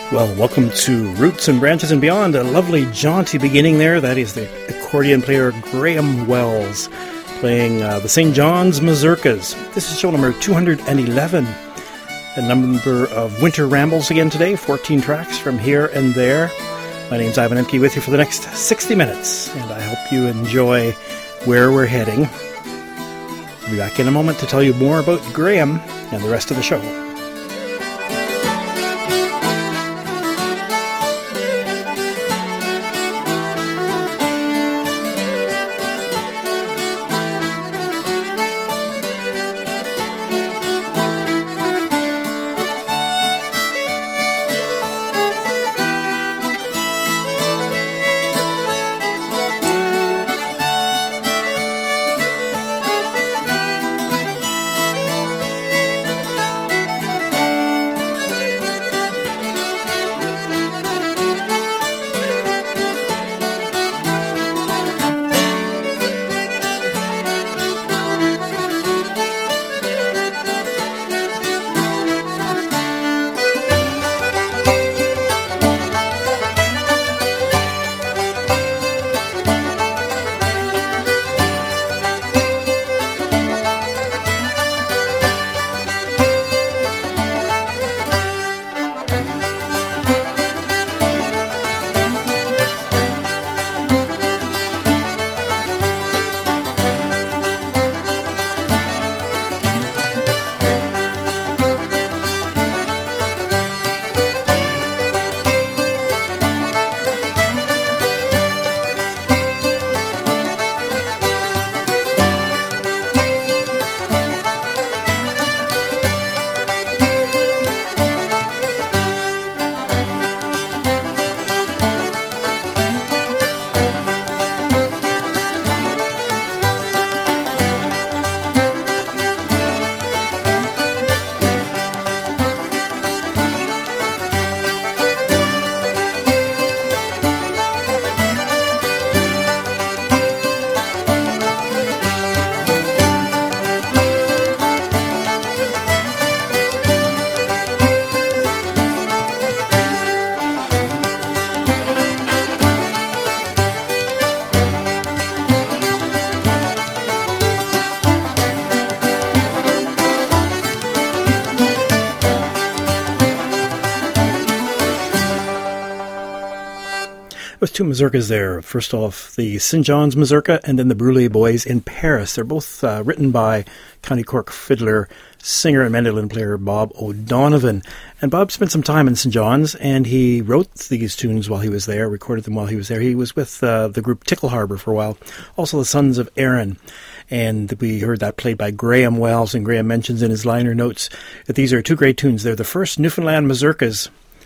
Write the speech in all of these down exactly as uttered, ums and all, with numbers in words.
Well, welcome to Roots and Branches and Beyond. A lovely, jaunty beginning there. That is the accordion player Graham Wells playing uh, the Saint John's Mazurkas. This is show number two hundred eleven. A number of winter rambles again today, fourteen tracks from here and there. My name's Ivan Emke with you for the next sixty minutes, and I hope you enjoy where we're heading. I'll be back in a moment to tell you more about Graham and the rest of the show. With two mazurkas there. First off, the Saint John's Mazurka and then the Brulé Boys in Paris. They're both uh, written by County Cork fiddler, singer and mandolin player Bob O'Donovan. And Bob spent some time in Saint John's, and he wrote these tunes while he was there, recorded them while he was there. He was with uh, the group Tickle Harbour for a while, also the Sons of Erin. And we heard that played by Graham Wells, and Graham mentions in his liner notes that these are two great tunes. They're the first Newfoundland mazurkas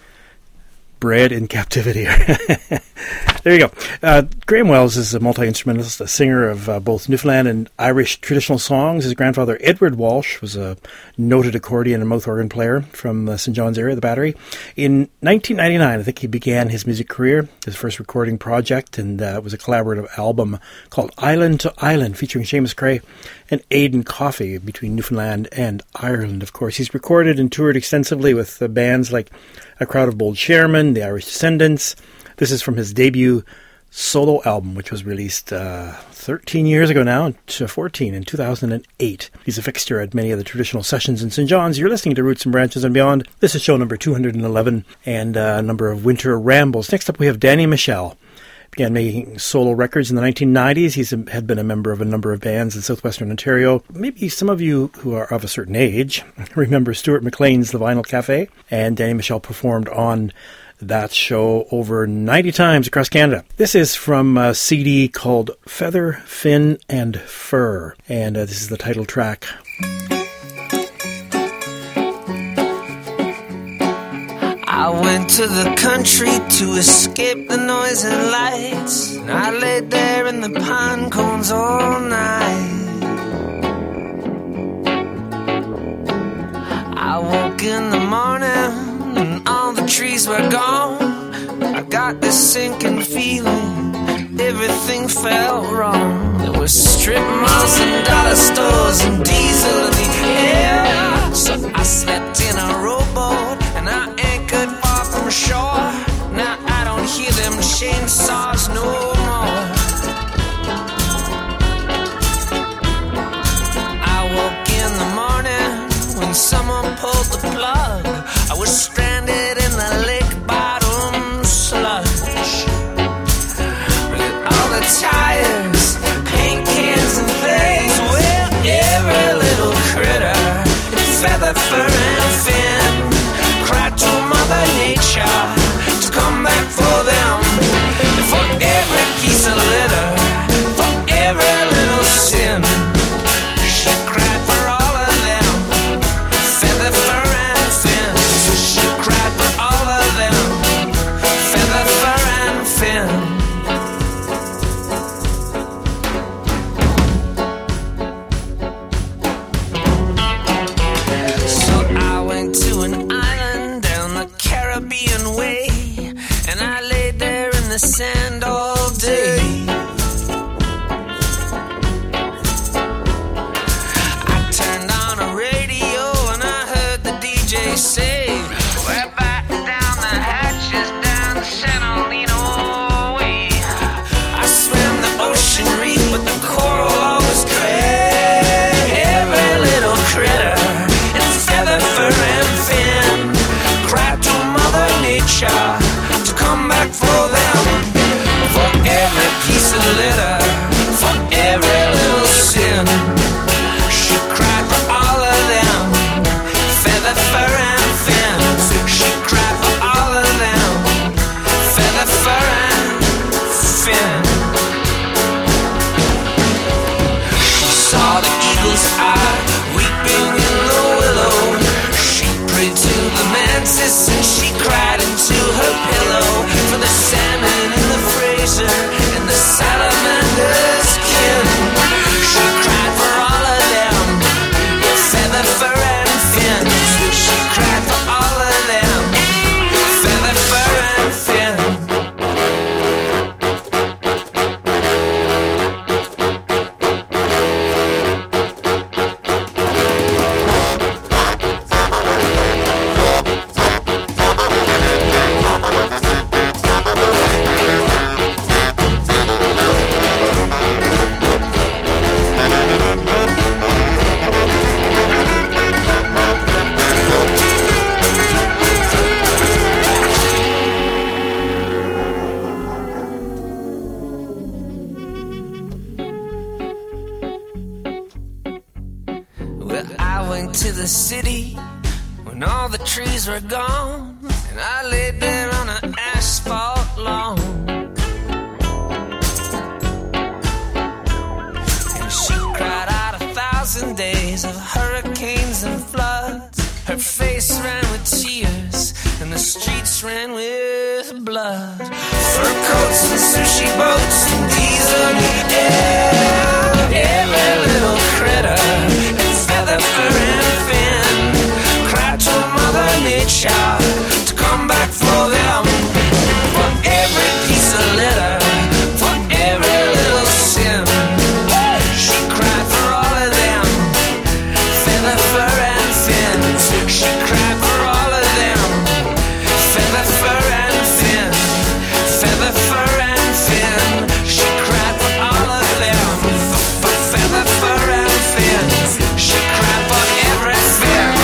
bred in captivity. There you go. Uh, Graham Wells is a multi-instrumentalist, a singer of uh, both Newfoundland and Irish traditional songs. His grandfather, Edward Walsh, was a noted accordion and mouth organ player from the Saint John's area, the Battery. In nineteen ninety-nine, I think he began his music career, his first recording project, and uh, it was a collaborative album called Island to Island, featuring Seamus Cray and Aidan Coffey, between Newfoundland and Ireland, of course. He's recorded and toured extensively with uh, bands like A Crowd of Bold Chairmen, the Irish Descendants. This is from his debut solo album, which was released uh, thirteen years ago now, to fourteen, in two thousand eight. He's a fixture at many of the traditional sessions in Saint John's. You're listening to Roots and Branches and Beyond. This is show number two hundred eleven, and uh, a number of winter rambles. Next up, we have Danny Michel. Began making solo records in the nineteen nineties. He had been a member of a number of bands in southwestern Ontario. Maybe some of you who are of a certain age remember Stuart McLean's The Vinyl Cafe, and Danny Michel performed on that show over ninety times across Canada. This is from a C D called Feather, Fin and Fur, and uh, this is the title track. I went to the country to escape the noise and lights, and I laid there in the pine cones all night. I woke in the morning and all the trees were gone. I got this sinking feeling, everything felt wrong. There was strip malls and dollar stores and diesel in the air. So I slept in a rowboat and I anchored far from shore. they say. We're batting down the hatches down the San Olino way. I swam the ocean reef, but the coral always drag. Every little critter in feather, fur, and fin cried to Mother Nature to come back for them. For every piece of litter, for every little sin, she cried for all of them. Feather, fur, and fin. She cried for all of them. Feather, fur, and fin. She saw the eagle's eye weeping in the willow. She prayed to the mantis and she cried into her pillow. For the salmon and the Fraser and the salamander's kin. She cried for all of them. Feather, fur, and fin. She cried for all of them. Feather, fur, and fin. Well, I went to the city when all the trees were gone, and I laid there on an asphalt lawn. And she cried out a thousand days of hurricanes and floods. Her face ran with tears, and the streets ran with blood. Fur coats and sushi boats and diesel in the air. Every little critter and feather, fur, and fin cried to Mother Nature to come back for them. For every piece of litter, for every little sin, she cried for all of them. Feather, fur, and fin. She cried for all of them. Feather, fur, and fin. Feather, fur, and fin. She cried for all of them. For feather, fur, and fin. She cried for everything.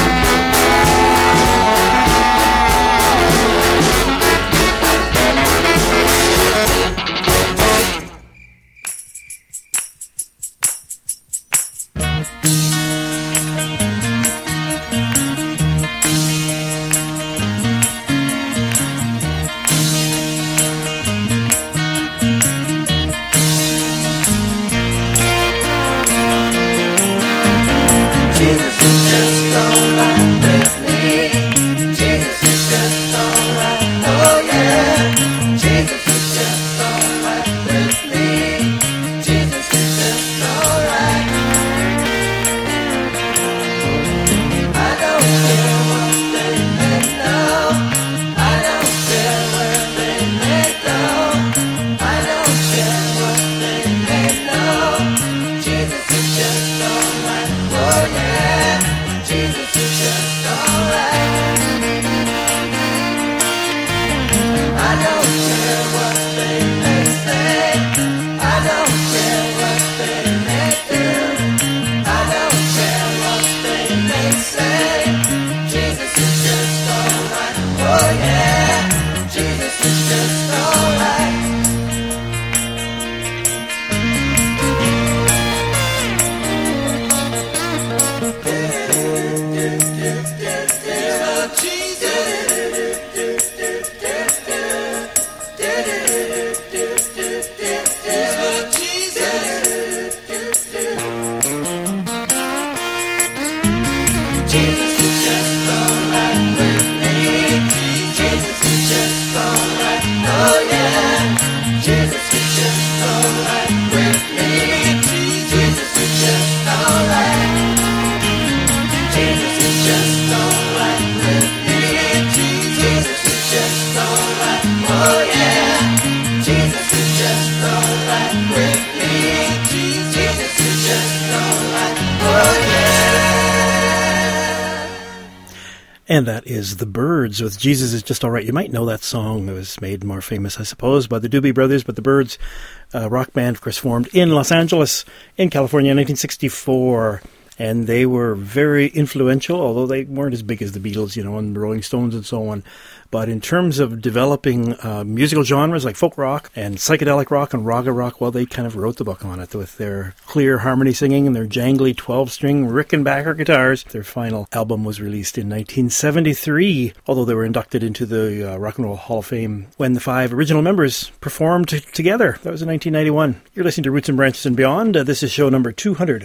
And that is The Byrds with Jesus Is Just Alright. You might know that song. It was made more famous, I suppose, by the Doobie Brothers, but the Byrds, uh, rock band, of course, formed in Los Angeles, in California in nineteen sixty-four. And they were very influential, although they weren't as big as the Beatles, you know, and the Rolling Stones and so on. But in terms of developing uh, musical genres like folk rock and psychedelic rock and raga rock, well, they kind of wrote the book on it with their clear harmony singing and their jangly twelve-string Rickenbacker guitars. Their final album was released in nineteen seventy-three, although they were inducted into the uh, Rock and Roll Hall of Fame when the five original members performed t- together. That was in nineteen ninety-one. You're listening to Roots and Branches and Beyond. Uh, this is show number two hundred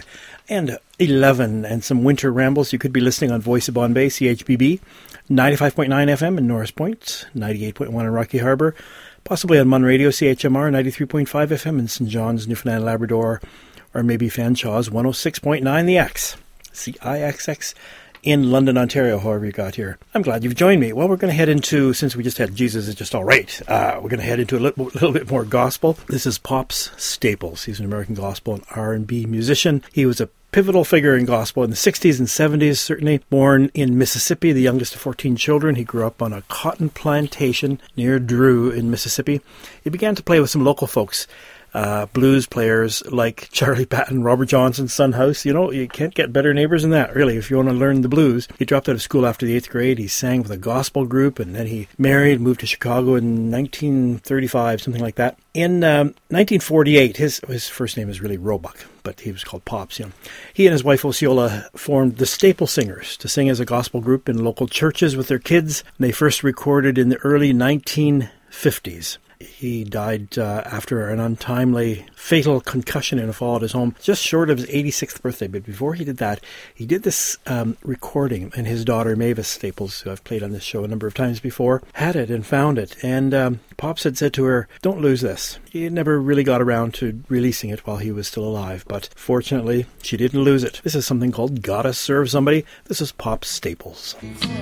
eleven, and some winter rambles. You could be listening on Voice of Bombay, C H B B, ninety-five point nine F M in Norris Point, ninety-eight point one in Rocky Harbour, possibly on Mun Radio, C H M R, ninety-three point five F M in Saint John's, Newfoundland and Labrador, or maybe Fanshawe's one oh six point nine The X, C I X X, in London, Ontario, however you got here. I'm glad you've joined me. Well, we're going to head into, since we just had Jesus Is Just Alright, uh, we're going to head into a little, little bit more gospel. This is Pops Staples. He's an American gospel and R and B musician. He was a pivotal figure in gospel in the sixties and seventies, certainly. Born in Mississippi, the youngest of fourteen children, he grew up on a cotton plantation near Drew in Mississippi. He began to play with some local folks, uh, blues players like Charlie Patton, Robert Johnson's Son House. You know, you can't get better neighbors than that, really, if you want to learn the blues. He dropped out of school after the eighth grade. He sang with a gospel group, and then he married, moved to Chicago in nineteen thirty-five, something like that. In um, nineteen forty-eight, his his first name is really Roebuck, but he was called Pops. You know, he and his wife Osceola formed the Staple Singers to sing as a gospel group in local churches with their kids. They first recorded in the early nineteen fifties. He died uh, after an untimely, fatal concussion in a fall at his home, just short of his eighty-sixth birthday. But before he did that, he did this um, recording, and his daughter, Mavis Staples, who I've played on this show a number of times before, had it and found it. And um, Pops had said to her, "Don't lose this." He never really got around to releasing it while he was still alive, but fortunately, she didn't lose it. This is something called Gotta Serve Somebody. This is Pops Staples.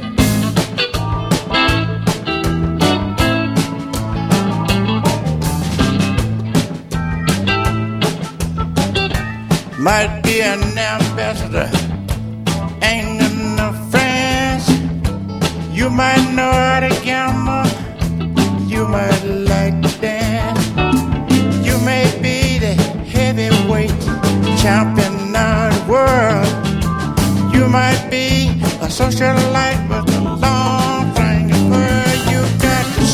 Might be an ambassador, ain't enough friends. You might know how to gamble, you might like to dance. You may be the heavyweight champion of the world. You might be a socialite with a long finger fur. You got to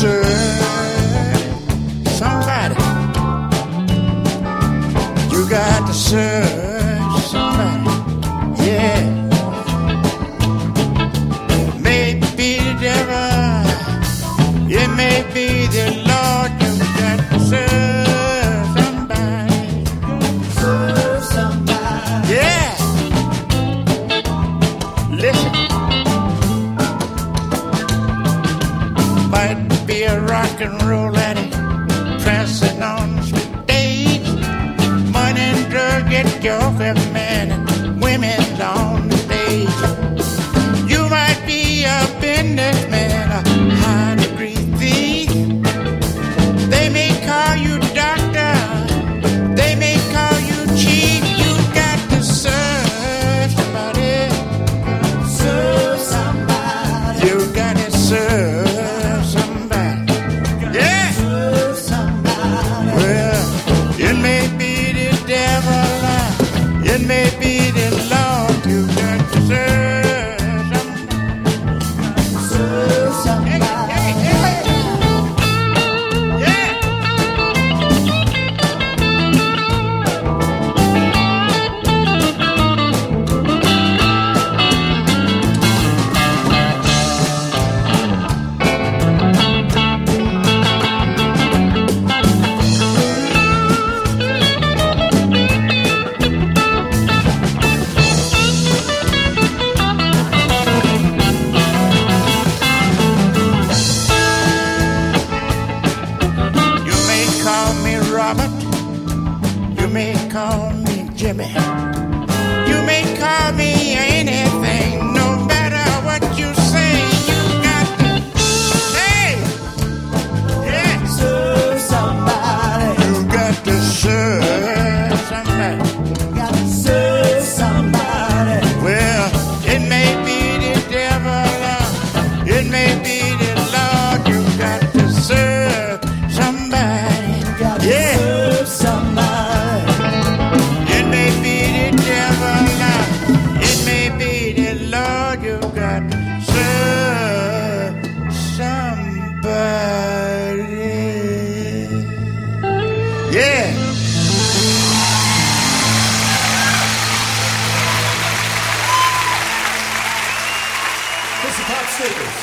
serve somebody. You got to serve. Be the Lord, you got to serve somebody. Serve somebody. Yeah. Listen. Might be a rock and roll addict prancing on the stage. Money and drug get your every man and women on the stage. You might be a businessman, a high degree thief. They may call you doctor, they may call you chief. You got to serve somebody. Serve somebody. You got to serve somebody. Yeah. Serve somebody. Well, it may be the devil, it may be the Lord. You got to serve somebody. Serve Joseph Hot Staples.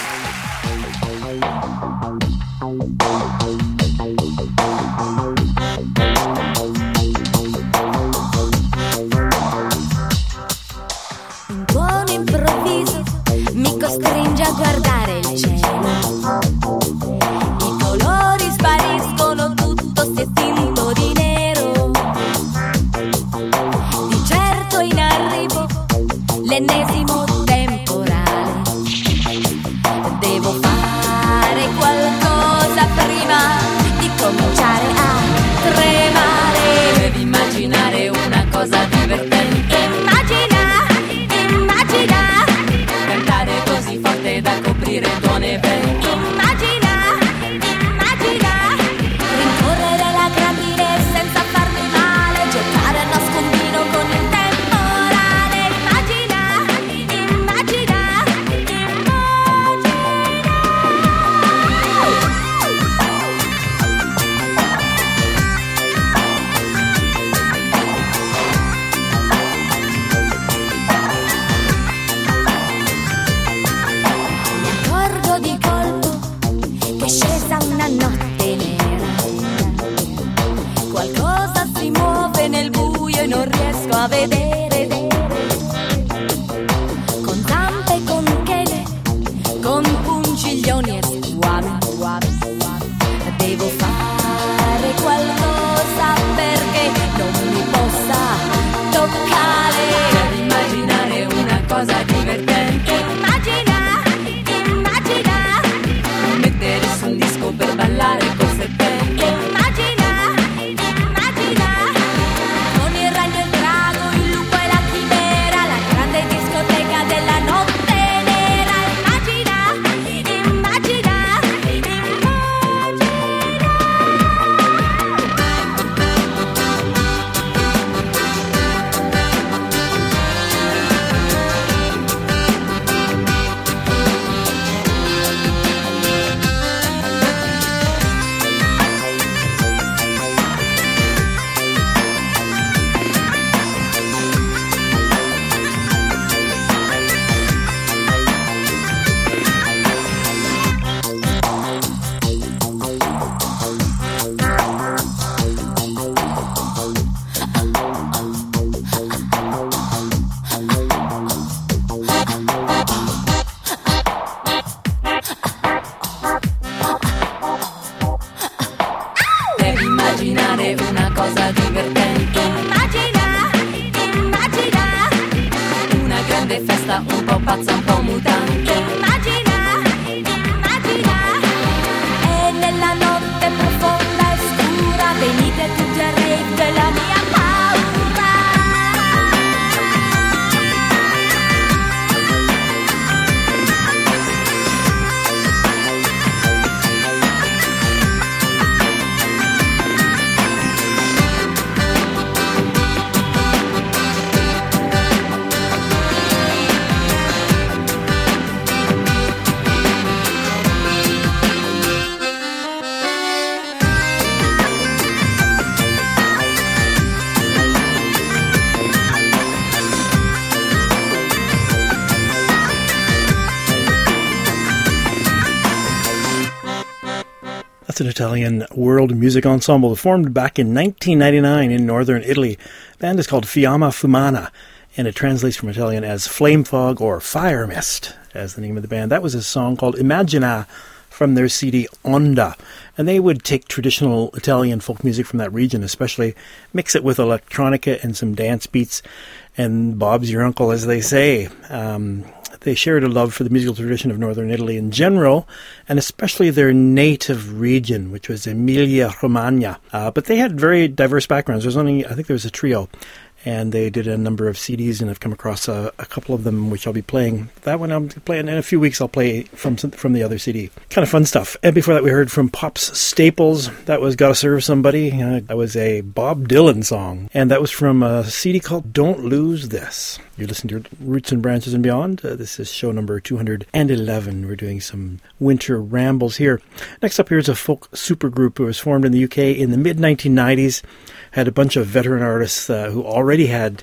Un tuono improvviso mi costringe a guardare il cielo. I colori spariscono, tutto si è tinto di nero. Di certo in arrivo l'ennesimo temporale. Devo fare qualcosa prima di cominciare a tremare. Devi immaginare una cosa divertente. Immagina, immagina cantare così forte da coprire il tuo neve. Immagina, immagina rincorrere la grandine senza farmi male, giocare a nascondino con il temporale. Immagina, immagina, immagina. Mi accorgo di colpo che è scesa una notte nera. Qualcosa si muove nel buio e non riesco a vedere. Con zampe e con chele, con pungiglioni e squami. Devo fare qualcosa perché non mi possa toccare. Devi immaginare una cosa divertente. Immagina, immagina mettere su un disco per ballare col serpente. Immagina, immagina con il ragno e il drago, il lupo e la chimera, la grande discoteca della notte nera. Immagina, immagina, immagina. Devi immaginare una cosa divertente. Immagina, immagina una grande festa un po' pazza, un po' mutante. Immagina, immagina e nella notte profonda e scura venite tutti a rave della mia paura. That's an Italian world music ensemble formed back in nineteen ninety-nine in northern Italy. The band is called Fiamma Fumana, and it translates from Italian as flame fog or fire mist as the name of the band. That was a song called Immagina from their C D Onda. And they would take traditional Italian folk music from that region, especially mix it with electronica and some dance beats. And Bob's your uncle, as they say. Um, they shared a love for the musical tradition of northern Italy in general, and especially their native region, which was Emilia-Romagna. Uh, but they had very diverse backgrounds. There was only, I think there was a trio. And they did a number of C Ds, and I've come across a, a couple of them, which I'll be playing. That one I'm playing in a few weeks. I'll play from from the other C D. Kind of fun stuff. And before that, we heard from Pops Staples. That was "Gotta Serve Somebody." Uh, that was a Bob Dylan song, and that was from a C D called "Don't Lose This." You're listening to Roots and Branches and Beyond. Uh, this is show number two hundred eleven. We're doing some winter rambles here. Next up here is a folk supergroup who was formed in the U K in the mid nineteen nineties. Had a bunch of veteran artists uh, who already had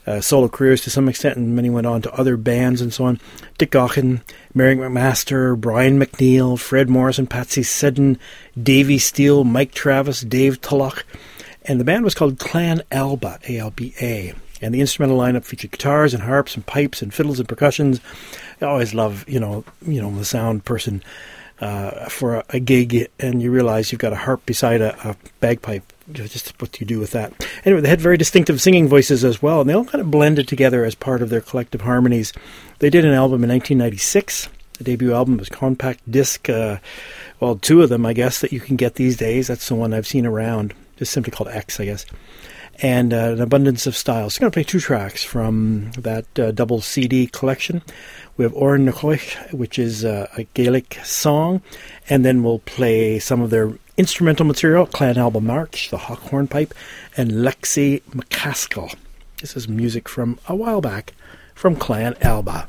uh, solo careers to some extent, and many went on to other bands and so on. Dick Gaughan, Mary McMaster, Brian McNeil, Fred Morrison, Patsy Seddon, Davy Steele, Mike Travis, Dave Tulloch. And the band was called Clan Alba, A L B A. And the instrumental lineup featured guitars and harps and pipes and fiddles and percussions. I always love, you know, you know, the sound person uh, for a, a gig, and you realize you've got a harp beside a, a bagpipe. Just what do you do with that? Anyway, they had very distinctive singing voices as well, and they all kind of blended together as part of their collective harmonies. They did an album in nineteen ninety-six. The debut album was compact disc. Uh, well, two of them, I guess, that you can get these days. That's the one I've seen around. Just simply called X, I guess. And uh, an abundance of styles. So I'm going to play two tracks from that uh, double C D collection. We have Oren Nochoich, which is uh, a Gaelic song, and then we'll play some of their instrumental material, Clan Alba March, the Hawk Hornpipe, and Lexi McCaskill. This is music from a while back from Clan Alba.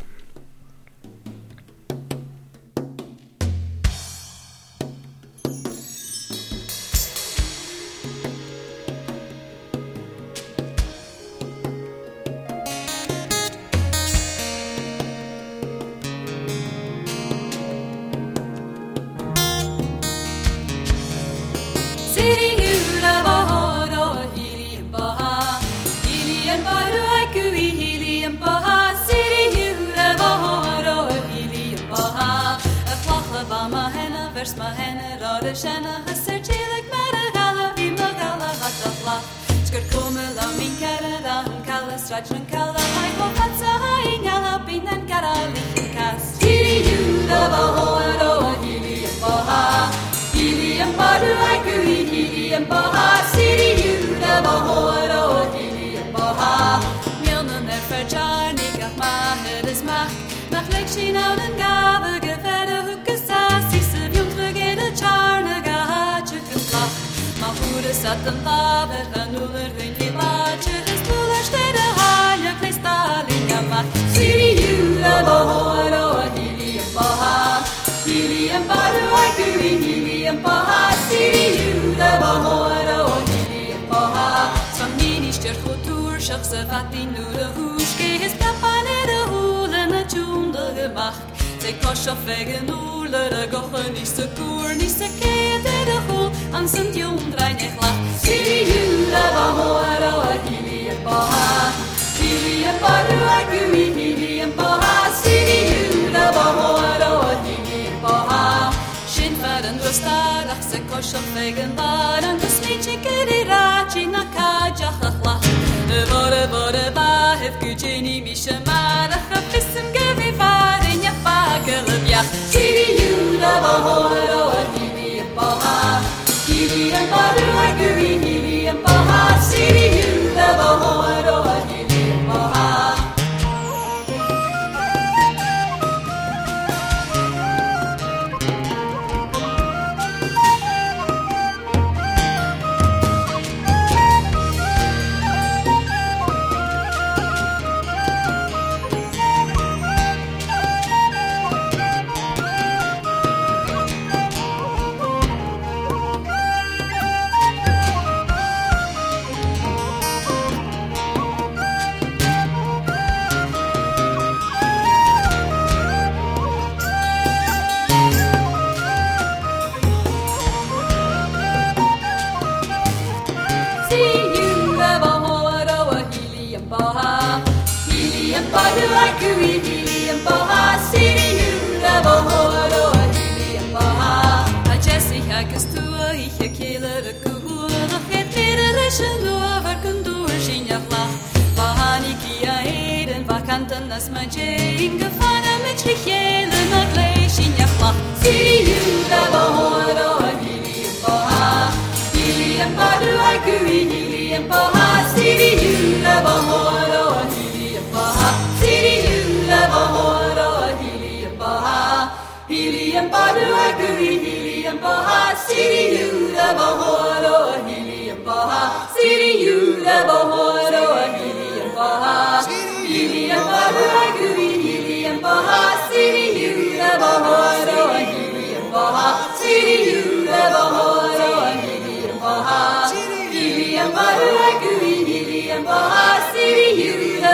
City, you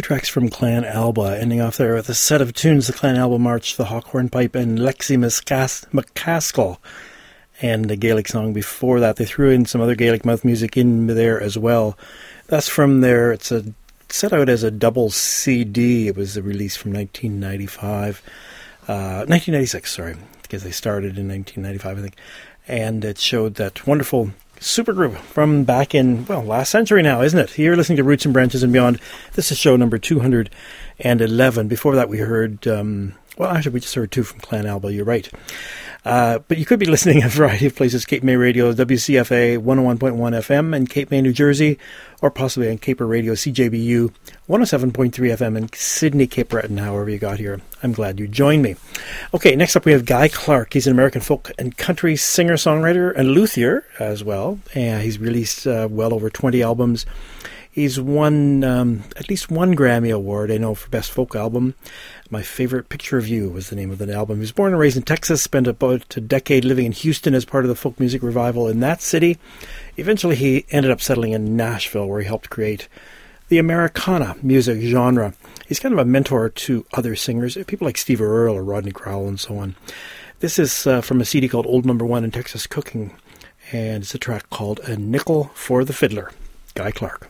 tracks from Clan Alba, ending off there with a set of tunes, the Clan Alba March, the Hawkhorn Pipe, and Lexi McCaskill, and a Gaelic song before that. They threw in some other Gaelic mouth music in there as well. That's from their, it's a set out as a double C D. It was a release from nineteen ninety-five, uh, nineteen ninety-six, sorry, because they started in nineteen ninety-five, I think. And it showed that wonderful supergroup from back in, well, last century now, isn't it? You're listening to Roots and Branches and Beyond. This is show number two hundred eleven. Before that, we heard, um, well, actually, we just heard two from Clan Alba. You're right. Uh, but you could be listening at a variety of places. Cape May Radio, W C F A one oh one point one F M in Cape May, New Jersey, or possibly on Caper Radio, C J B U one oh seven point three F M in Sydney, Cape Breton, however you got here. I'm glad you joined me. Okay, next up we have Guy Clark. He's an American folk and country singer-songwriter and luthier as well. And he's released uh, well over twenty albums. He's won um, at least one Grammy Award, I know, for Best Folk Album. My Favorite Picture of You was the name of the album. He was born and raised in Texas, spent about a decade living in Houston as part of the folk music revival in that city. Eventually he ended up settling in Nashville, where he helped create the Americana music genre. He's kind of a mentor to other singers, people like Steve Earle or Rodney Crowell and so on. This is uh, from a C D called Old Number One in Texas Cooking, and it's a track called A Nickel for the Fiddler. Guy Clark.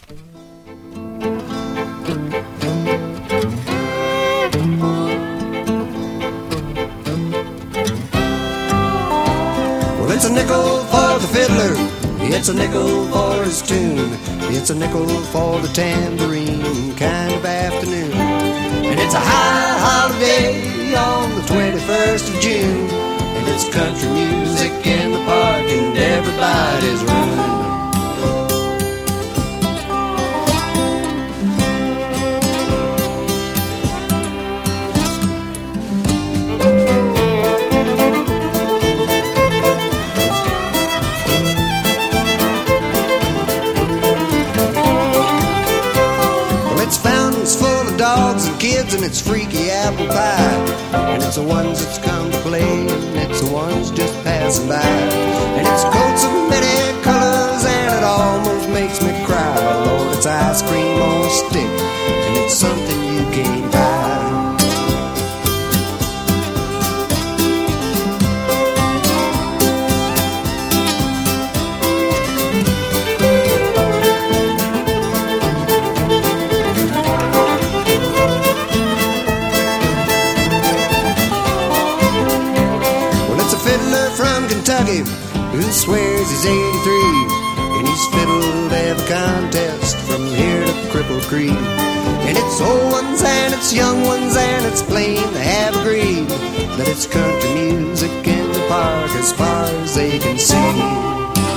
Well, it's a nickel for the fiddler, it's a nickel for his tune, it's a nickel for the tambourine kind of afternoon. And it's a high holiday on the twenty-first of June, and it's country music in the park and everybody's room. Kids and it's freaky apple pie, and it's the ones that's come to play, and it's the ones just passing by, and it's coats of many colors, and it almost makes me cry. Lord, it's ice cream on a stick, and it's something you can't buy. Who swears he's eighty-three, and he's fiddled every contest from here to Cripple Creek. And it's old ones and it's young ones, and it's plain they have agreed that it's country music in the park as far as they can see.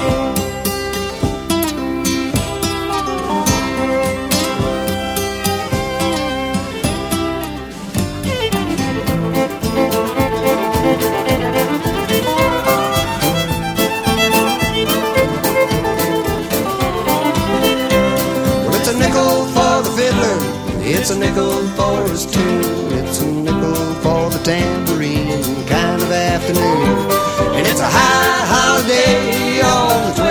It's a nickel for his tune, it's a nickel for the tambourine kind of afternoon. And it's a high holiday on the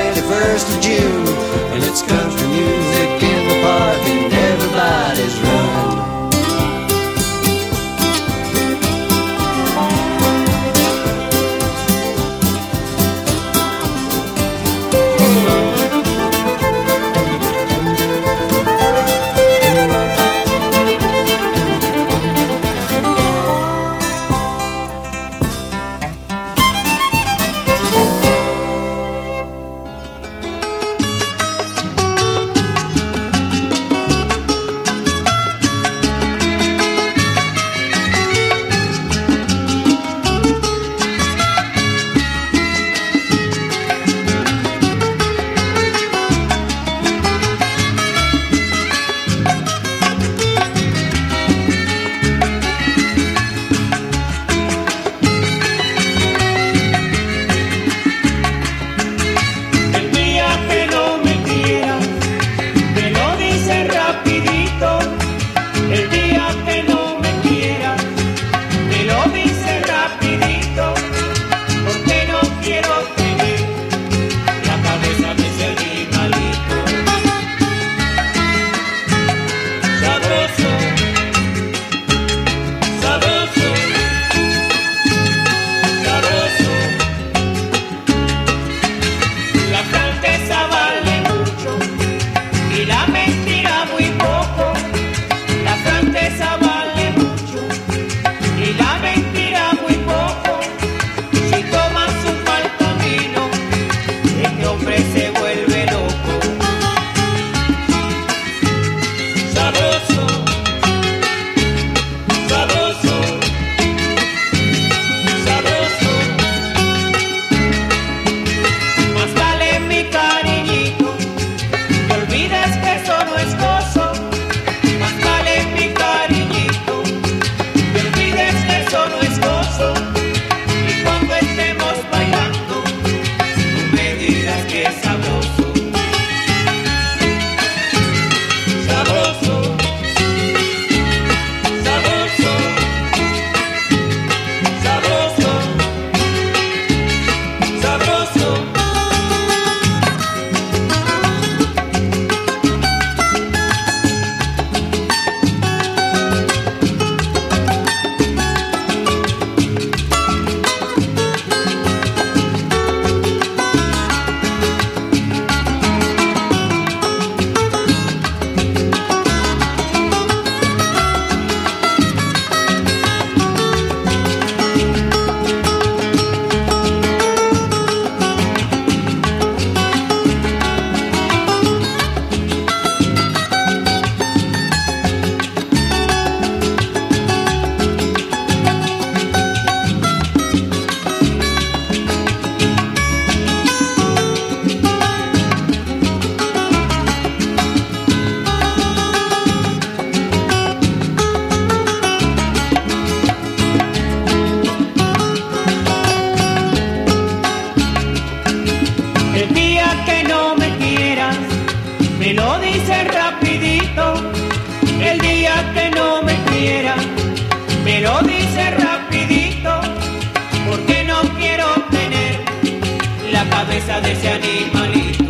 me lo dice rapidito, el día que no me quiera, me lo dice rapidito, porque no quiero tener la cabeza de ese animalito.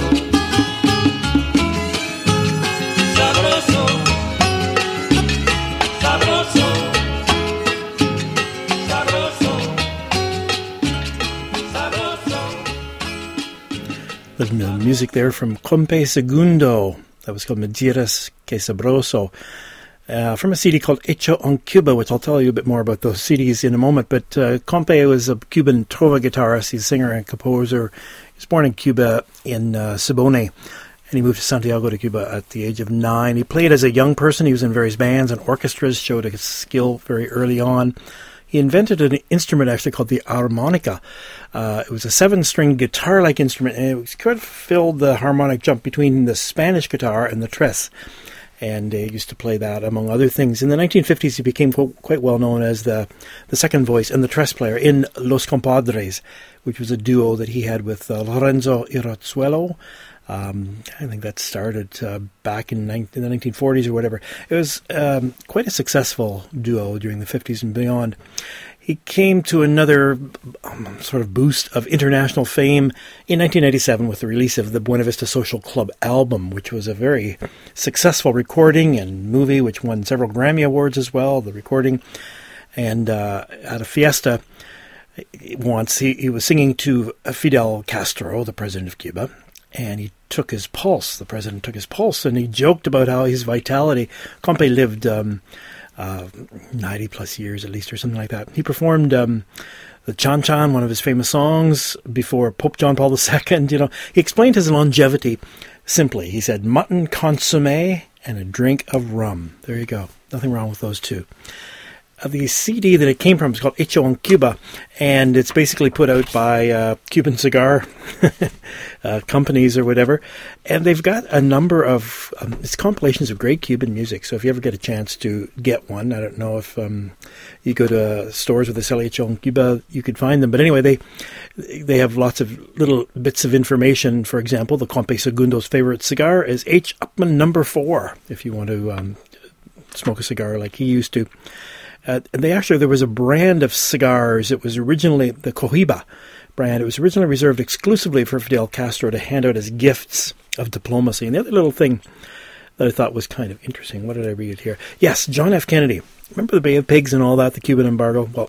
Sabroso, sabroso, sabroso, sabroso. The music there from Compe Segundo. That was called Mentiras que Sabroso. Uh, from a C D called Hecho en Cuba, which I'll tell you a bit more about those C Ds in a moment. But uh, Compe was a Cuban trova guitarist. He's a singer and composer. He was born in Cuba in uh, Siboney, and he moved to Santiago de Cuba at the age of nine. He played as a young person. He was in various bands and orchestras, showed a skill very early on. He invented an instrument actually called the harmonica. Uh, it was a seven-string guitar-like instrument, and it was kind of filled the harmonic jump between the Spanish guitar and the tres. And he used to play that, among other things. In the nineteen fifties, he became quite well known as the, the second voice and the tres player in Los Compadres, which was a duo that he had with uh, Lorenzo Irrazuelo. Um, I think that started uh, back in, in the nineteen forties or whatever. It was um, quite a successful duo during the fifties and beyond. He came to another um, sort of boost of international fame in nineteen ninety-seven with the release of the Buena Vista Social Club album, which was a very successful recording and movie, which won several Grammy Awards as well, the recording. And uh, at a fiesta once, he, he was singing to Fidel Castro, the president of Cuba, and he took his pulse. The president took his pulse, and he joked about how his vitality. Compe lived um, uh, ninety plus years at least, or something like that. He performed um, the Chan Chan, one of his famous songs, before Pope John Paul the Second. You know, he explained his longevity simply. He said, "Mutton consommé and a drink of rum." There you go. Nothing wrong with those two. Uh, the C D that it came from is called Hecho en Cuba, and it's basically put out by uh, Cuban cigar uh, companies or whatever. And they've got a number of, um, it's compilations of great Cuban music. So if you ever get a chance to get one, I don't know if um, you go to stores with the sell Hecho en Cuba, you could find them. But anyway, they they have lots of little bits of information. For example, the Compe Segundo's favorite cigar is H. Upmann number four, if you want to um, smoke a cigar like he used to. Uh, they actually, there was a brand of cigars. It was originally the Cohiba brand. It was originally reserved exclusively for Fidel Castro to hand out as gifts of diplomacy. And the other little thing that I thought was kind of interesting, what did I read here? Yes, John F. Kennedy. Remember the Bay of Pigs and all that, the Cuban embargo? Well,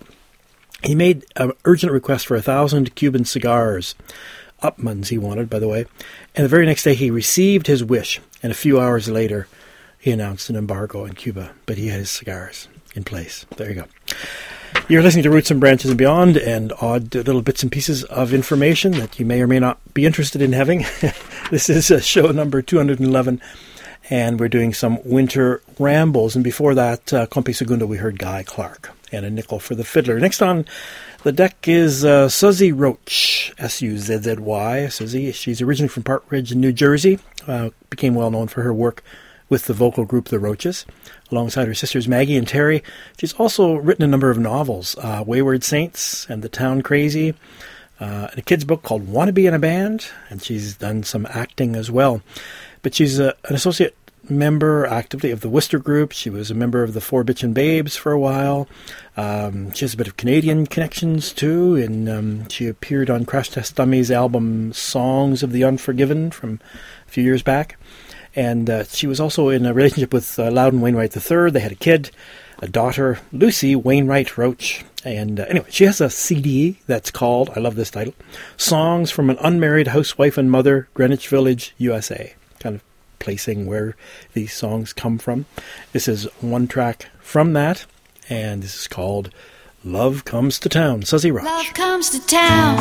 he made an urgent request for a thousand Cuban cigars. Upmann's he wanted, by the way. And the very next day he received his wish. And a few hours later, he announced an embargo in Cuba. But he had his cigars in place. There you go. You're listening to Roots and Branches and Beyond, and odd little bits and pieces of information that you may or may not be interested in having. This is uh, show number two hundred eleven, and we're doing some winter rambles. And before that, uh, Compe Segundo, we heard Guy Clark and A Nickel for the Fiddler. Next on the deck is uh, Suzy Roach, S U Z Z Y. Suzy, she's originally from Park Ridge, New Jersey, uh, became well known for her work with the vocal group The Roaches, alongside her sisters Maggie and Terry. She's also written a number of novels, uh, Wayward Saints and The Town Crazy, uh, and a kid's book called Wanna Be in a Band, and she's done some acting as well. But she's a, an associate member actively of the Worcester Group. She was a member of the Four Bitchin' Babes for a while. Um, she has a bit of Canadian connections too, and um, she appeared on Crash Test Dummies' album Songs of the Unforgiven from a few years back. And uh, she was also in a relationship with uh, Loudon Wainwright the third. They had a kid, a daughter, Lucy Wainwright Roach. And uh, anyway, she has a C D that's called, I love this title, Songs from an Unmarried Housewife and Mother, Greenwich Village, U S A. Kind of placing where these songs come from. This is one track from that, and this is called Love Comes to Town. Suzy Roach. Love comes to town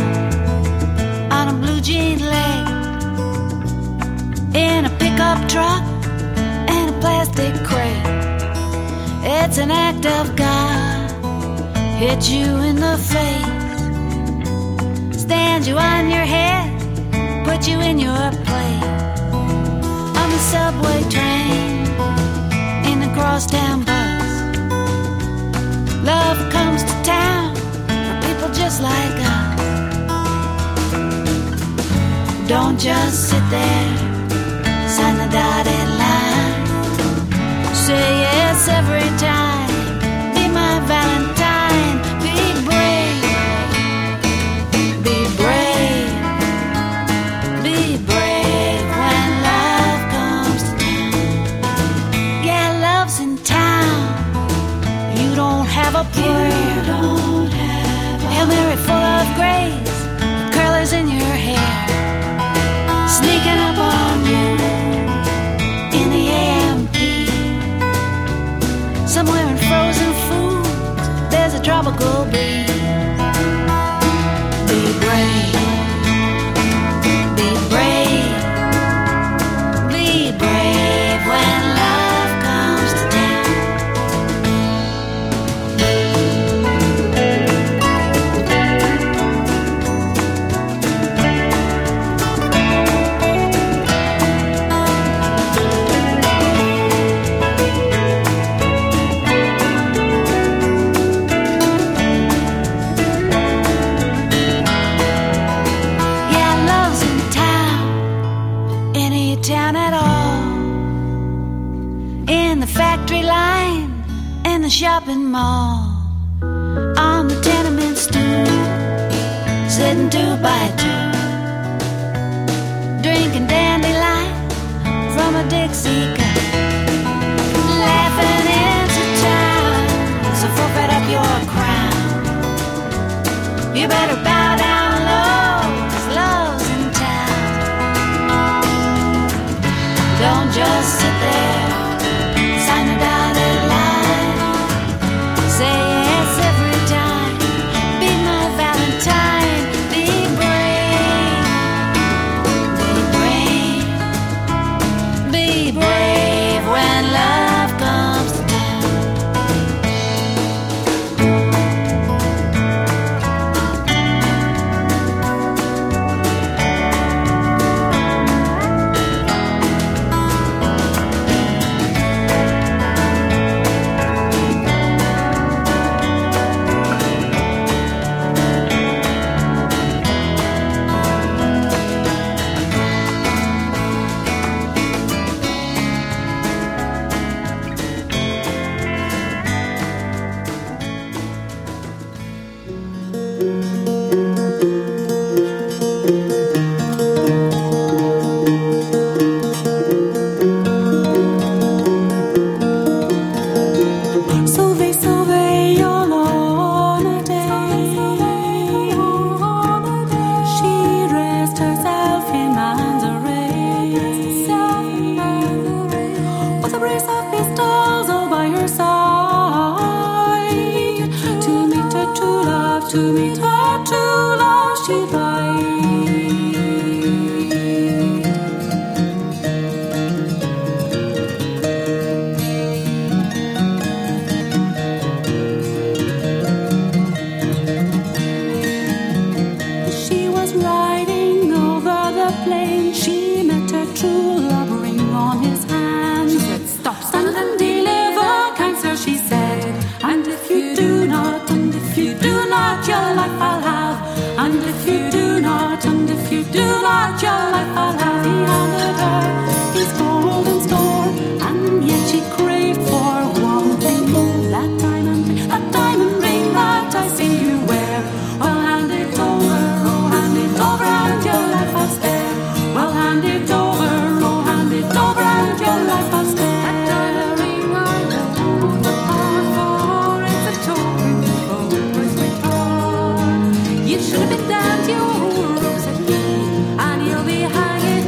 on a blue jean leg, in a pickup truck and a plastic crate. It's an act of God, hit you in the face, stand you on your head, put you in your place. On the subway train, in the crosstown bus, love comes to town for people just like us. Don't just sit there, sign the dotted line. Say yes every time. Be my Valentine. Be brave. Be brave. Be brave when love comes to town. Yeah, love's in town. You don't have a prayer. You don't have a Hail Mary full of grace. Curlers in your hair. Sneaking up on you in the A M P. Somewhere in frozen food, there's a tropical breeze. Be brave. Be brave. Be brave when love comes to town. Yeah, love's in town, any town at all. In the factory line, in the shopping mall, on the tenement stool, sitting two by two, drinking dandelion from a Dixie cup, laughing into town. So forfeit up your crown. You better bow down low, 'cause love's in town. Don't just sit there, sign a dotted line. Say yes every time. Be my Valentine. Be brave. Be brave. Be brave when love comes to town. So they survey your lawn a day. She dressed herself in lingerie, with a brace of pistols all by her side. To meet her true love, to meet her true love, she died. She was riding over the plain. She met her true love, ring on his hand. She said, "Stop, stand and deliver cancer," she said. "And if you do not, and if you do not, your life I'll have. And if you do not, and if you do not, your life I'll have." He handed her his golden store, and yet she craved for one thing, that diamond ring, that diamond ring that I see you wear. Well, hand it over, oh, hand it over, and your life I'll spare. Well, hand it over, oh, hand it over, and your life I'll spare. That diamond ring I won't depart for, it's a token of my sweetheart. You should have been damned, you rose at me, and you'll be hanging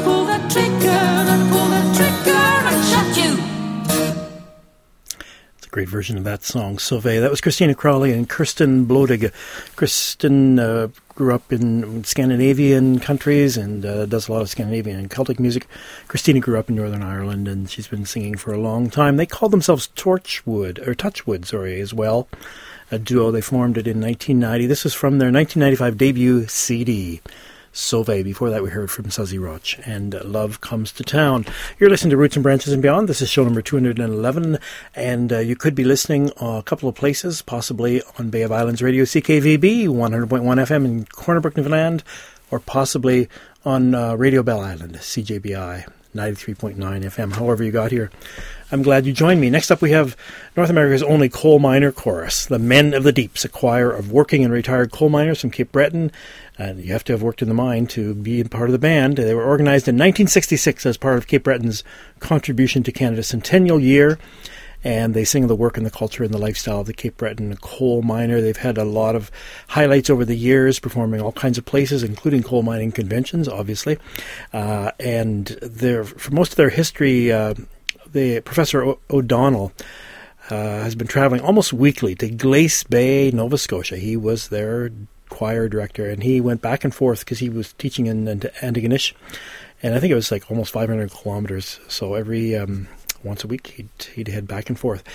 pull the trigger, don't pull the trigger, I shot you. Great version of that song, Sauvé. That was Christina Crowley and Kirsten Blodig. Kirsten uh, grew up in Scandinavian countries and uh, does a lot of Scandinavian and Celtic music. Christina grew up in Northern Ireland and she's been singing for a long time. They called themselves Torchwood, or Touchwood, sorry, as well. A duo. They formed it in nineteen ninety. This was from their nineteen ninety-five debut C D. Sauvé. Before that, we heard from Suzy Roch and uh, Love Comes to Town. You're listening to Roots and Branches and Beyond. This is show number two hundred eleven, and uh, you could be listening uh, a couple of places, possibly on Bay of Islands Radio, C K V B, one hundred point one F M in Corner Brook, Newfoundland, or possibly on uh, Radio Bell Island, C J B I, ninety-three point nine F M, however you got here. I'm glad you joined me. Next up, we have North America's only coal miner chorus, the Men of the Deeps, a choir of working and retired coal miners from Cape Breton. And you have to have worked in the mine to be part of the band. They were organized in nineteen sixty-six as part of Cape Breton's contribution to Canada's centennial year. And they sing the work and the culture and the lifestyle of the Cape Breton coal miner. They've had a lot of highlights over the years, performing all kinds of places, including coal mining conventions, obviously. Uh, and for most of their history, uh, the Professor o- O'Donnell uh, has been traveling almost weekly to Glace Bay, Nova Scotia. He was their choir director, and he went back and forth because he was teaching in, in Antigonish, and I think it was like almost five hundred kilometers. So every um, once a week, he'd, he'd head back and forth.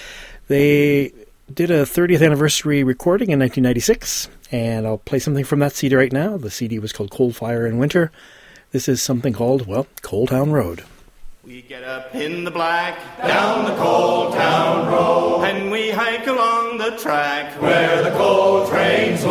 They did a thirtieth anniversary recording in nineteen ninety-six, and I'll play something from that C D right now. The C D was called Cold Fire in Winter. This is something called, well, Coal Town Road. We get up in the black, down the Coal Town Road, and we hike along the track where the coal trains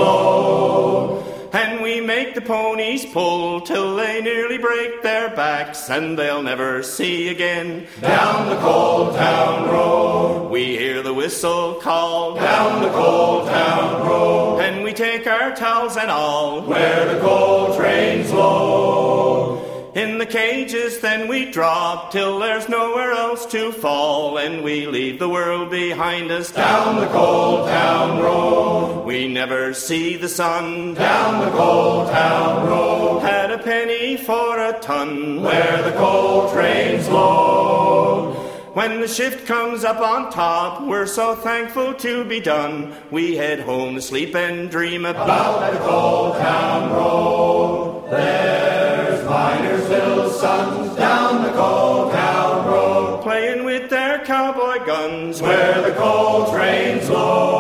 load. And we make the ponies pull till they nearly break their backs, and they'll never see again down the Coal Town Road. We hear the whistle call down the Coal Town Road, and we take our towels and all where the coal trains load. In the cages then we drop till there's nowhere else to fall, and we leave the world behind us down the Coal Town Road. We never see the sun down the Coal Town Road. Had a penny for a ton where the coal trains load. When the shift comes up on top, we're so thankful to be done. We head home to sleep and dream about the Coal Town Road. There's miners' little sons down the Coal Town Road, playing with their cowboy guns where the coal trains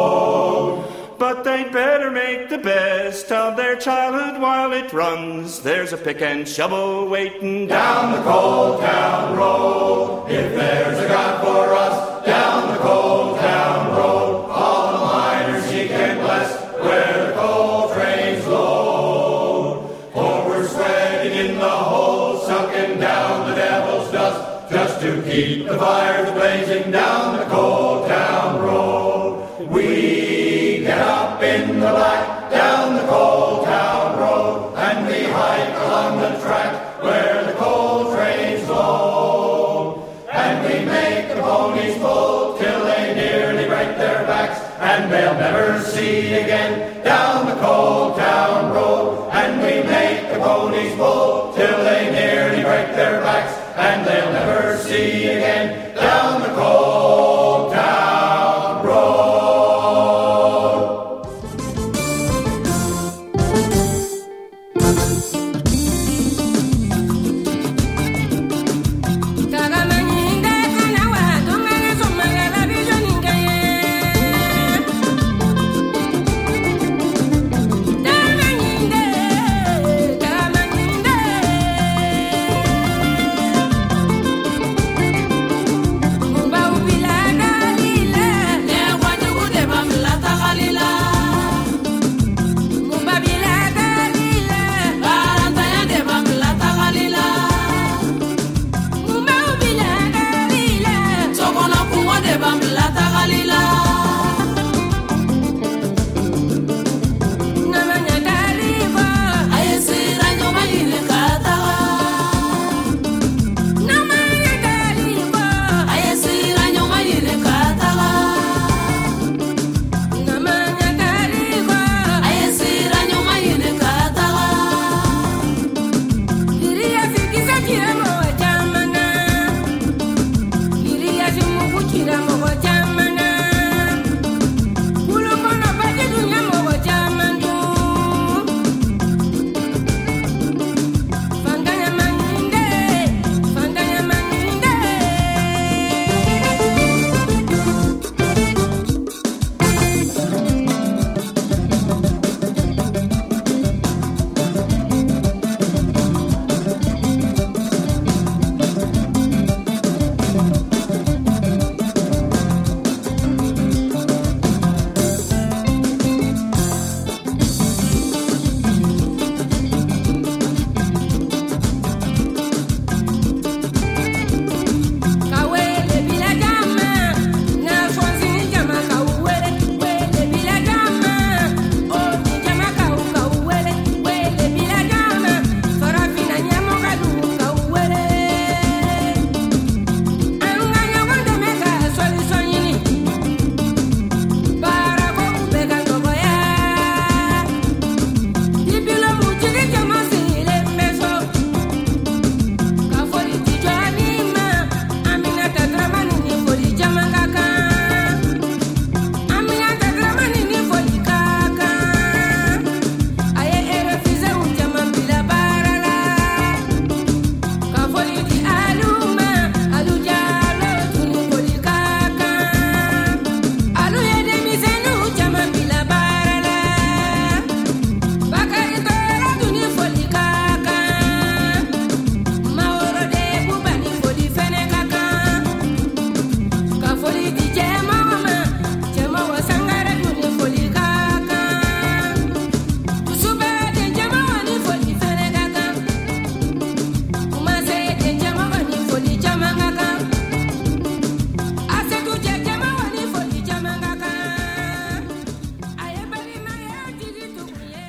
load. But they'd better make the best of their childhood while it runs. There's a pick and shovel waiting down the Coal Town Road. If there's a God for us down the Coal Town Road, all the miners He can bless where the coal trains load. For we're sweating in the hole, sucking down the devil's dust, just to keep the fires blazing down the Coal Town Road. We get up in the black down the Coal Town Road, and we hike along the track where the coal trains load. And we make the ponies pull till they nearly break their backs, and they'll never see again down the Coal Town Road. And we make the ponies pull till they nearly break their backs, and they'll never see again down the Coal Town Road.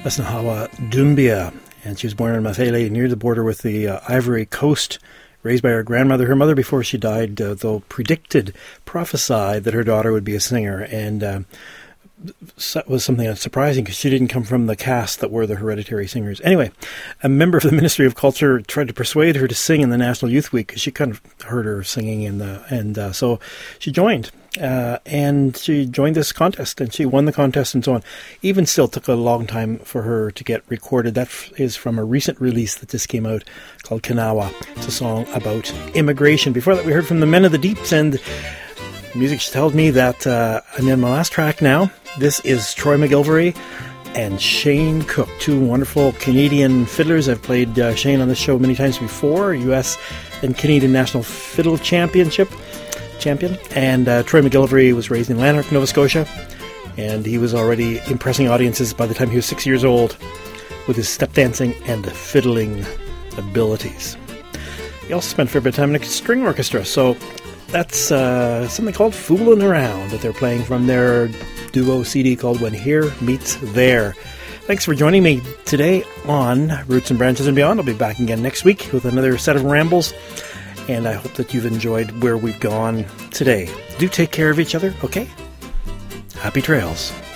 Asnahawa Dumbia, and she was born in Mafele near the border with the uh, Ivory Coast, raised by her grandmother. Her mother, before she died, uh, though predicted, prophesied that her daughter would be a singer, and uh, that was something that's surprising because she didn't come from the caste that were the hereditary singers. Anyway, a member of the Ministry of Culture tried to persuade her to sing in the National Youth Week because she kind of heard her singing in the, and uh, so she joined. Uh, and she joined this contest, and she won the contest and so on. Even still, took a long time for her to get recorded. That f- is from a recent release that just came out called Kanawa. It's a song about immigration. Before that, we heard from the Men of the Deeps, and music tells me that uh, I'm in my last track now. This is Troy McGilvery and Shane Cook, two wonderful Canadian fiddlers. I've played uh, Shane on this show many times before, U S and Canadian National Fiddle Championship champion. And uh, Troy McGilvery was raised in Lanark, Nova Scotia, and he was already impressing audiences by the time he was six years old with his step dancing and fiddling abilities. He also spent a fair bit of time in a string orchestra, so that's uh, something called Foolin' Around that they're playing from their duo C D called When Here Meets There. Thanks for joining me today on Roots and Branches and Beyond. I'll be back again next week with another set of rambles, and I hope that you've enjoyed where we've gone today. Do take care of each other, okay? Happy trails.